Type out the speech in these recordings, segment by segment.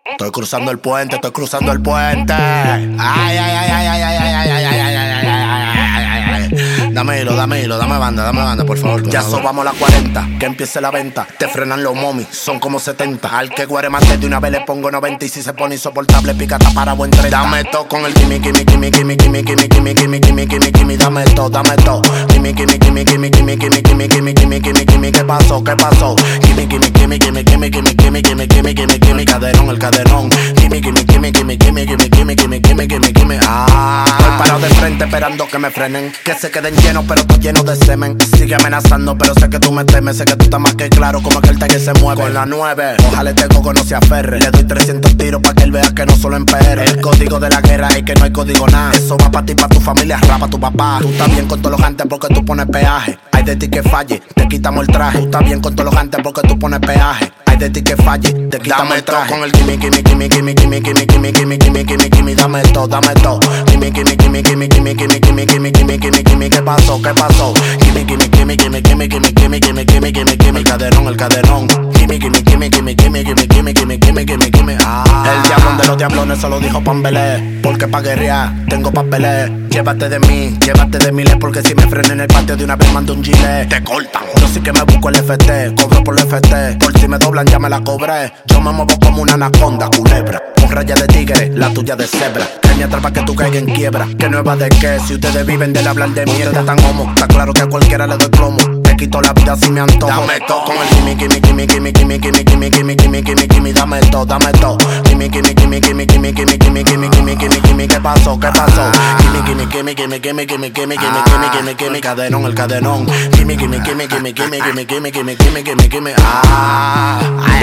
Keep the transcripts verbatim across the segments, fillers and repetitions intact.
Estoy cruzando el puente, estoy cruzando el puente. Ay, ay, ay, ay, ay, ay, ay, ay, ay, ay, ay, ay, ay, ay, ay. Dame hilo, dame hilo, dame banda, dame banda, por favor. Ya sobamos las cuarenta, que empiece la venta. Te frenan los momis, son como setenta. Al que guare más de una vez le pongo noventa. Y si se pone insoportable, picata para buen treinta. Dame todo con el gimme, gimme, gimme, gimme, gimme, gimme, gimme, gimme, gimme, gimme, gimme. Dame todo, dame todo. Gimme, gimme, gimme, gimme, gimme, gimme, gimme, gimme, gimme, gimme, gimme. ¿Qué pasó? ¿Qué pasó? Gimme, gimme, gimme, gimme, gimme, gimme, gimme, gimme, gimme, gimme, gimme. Caderón, el caderón. Gimme, gimme, gimme, gimme, gimme, gimme, gimme, gimme, gimme, gimme, gimme. Ah, estoy parado de frente esperando que me frenen. Que se queden llenos, pero estoy lleno de semen. Sigue amenazando, pero sé que tú me temes. Sé que tú estás más que claro como aquel que se mueve. Con la nueve, ojalá este coco no se aferre. Le doy trescientos tiros pa' que él vea que no solo en P R. El código de la guerra es que no hay código nada. Eso va pa' ti, pa' tu familia, rapa tu papá. Tú estás bien con todos los jantes porque tú pones peaje. Hay de ti que falle, te quitamos el traje. Tú estás bien con todos los jantes porque tú pones peaje. Hay de ti que falle, te quitamos el traje. Con el gimme, gimme, gimme, gimme, gimme, gimme, gimme, gimme, gimme, gimme, gimme. Dame todo, dame todo. Gimme, gimme, gimme, gimme, gimme, gimme, gimme, gimme, gimme, gimme, gimme. ¿Qué pasó? ¿Qué pasó? Gimme, gimme, gimme, gimme, gimme, gimme, gimme, gimme, gimme, gimme, gimme. El caderón, el caderón. Gimme, gimme, gimme, gimme, gimme, gimme, gimme, gimme, gimme, gimme, gimme. Ah, el diablón de los diablones se lo dijo Pambelé. Porque pa' guerrear tengo papeles. Llévate de mí, llévate de miles. Porque si me freno en el patio de una vez mando un gilet. Te cortan. Yo sí que me busco el F T, cobro por el F T. Por si me doblan ya me la cobré. Yo me muevo como una anaconda, culebra. Con raya de tigre, la tuya de cebra. Que me atrapa que tú caigas en quiebra. Que nueva de qué, si ustedes viven del hablar de mierda tan homo. Está claro que a cualquiera le doy plomo. Te quito la vida si me antojo. Dame todo con el gimme, gimme, gimme, gimme, gimme, gimme, gimme, gimme, gimme, gimme, gimme. Dame todo, dame todo. Gimme, gimme, gimme, gimme, gimme, gimme, gimme, gimme, gimme, gimme, gimme. ¿Qué pasó? ¿Qué pasó? Gimme, gimme, gimme, gimme, gimme, gimme, gimme, gimme, gimme, gimme, gimme. Cadenón, el cadenón. Gimme, gimme, gimme, gimme, gimme, gimme, gimme, gimme, gimme, gimme, gimme. Ah,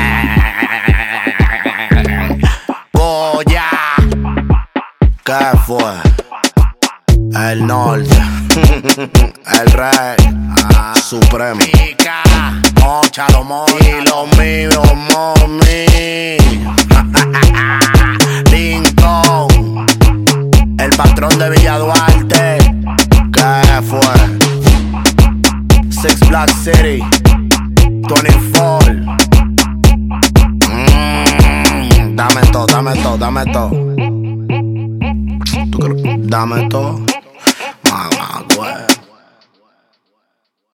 Goya. ¿Qué fue? El norte. El rey. Ah, supremo. Mica. Móchalo, móchalo. Y lo mío, mami. Lincoln. El patrón de Villa Duarte. ¿Qué fue? Six Black City. veinticuatro. Mm, dame todo, dame todo, dame todo. Dame todo.